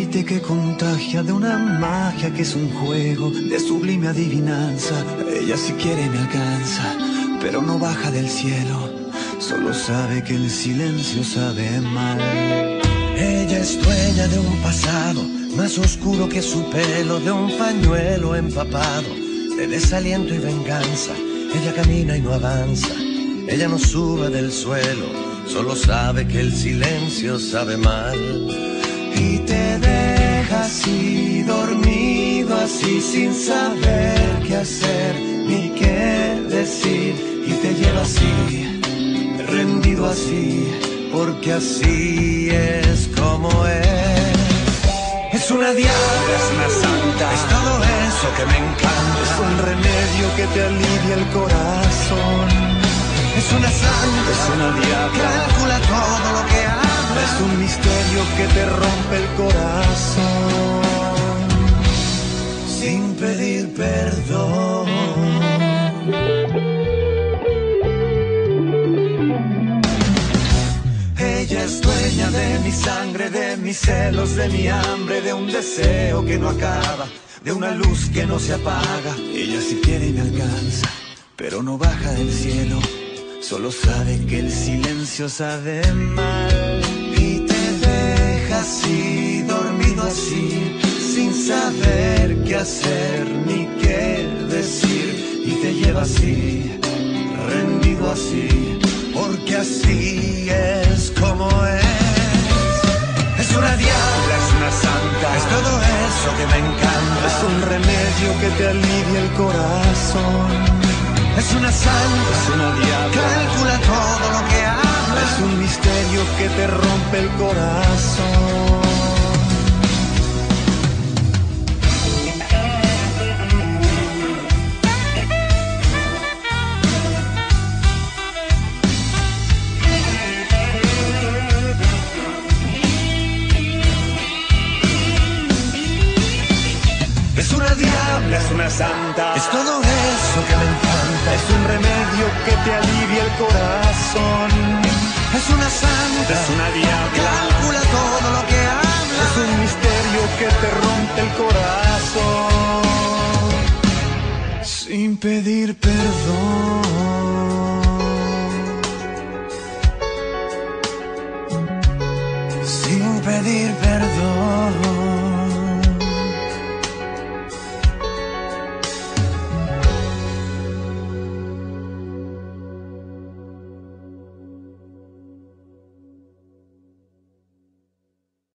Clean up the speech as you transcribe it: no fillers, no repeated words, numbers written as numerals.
aceite que contagia, de una magia que es un juego, de sublime adivinanza. Ella si quiere me alcanza, pero no baja del cielo. Solo sabe que el silencio sabe mal. Ella es dueña de un pasado más oscuro que su pelo, de un pañuelo empapado de desaliento y venganza. Ella camina y no avanza, ella no sube del suelo, solo sabe que el silencio sabe mal. Y te deja así, dormido así, sin saber qué hacer ni qué decir. Y te lleva así, rendido así, porque así es como es. Es una diabla, es una santa, es todo eso que me encanta. Es un remedio que te alivia el corazón. Es una santa, es una diabla, calcula todo lo que habla. Es un misterio que te rompe el corazón sin pedir perdón. Ella es dueña de mi sangre, de mis celos, de mi hambre, de un deseo que no acaba, de una luz que no se apaga. Ella si quiere me alcanza, pero no baja del cielo. Solo sabe que el silencio sabe mal. Y te deja así, dormido así, sin saber qué hacer ni qué decir. Y te lleva así, rendido así, porque así es como es. Es una diabla, es una santa, es todo eso que me encanta. Es un remedio que te alivia el corazón. Es una santa, es una diabla, calcula todo lo que habla. Es un misterio que te rompe el corazón. Es una diabla, es una santa, es todo eso que me encanta. Es un remedio que te alivia el corazón. Es una santa, es una diabla, calcula todo lo que habla. Es un misterio que te rompe el corazón sin pedir perdón. Sin pedir perdón.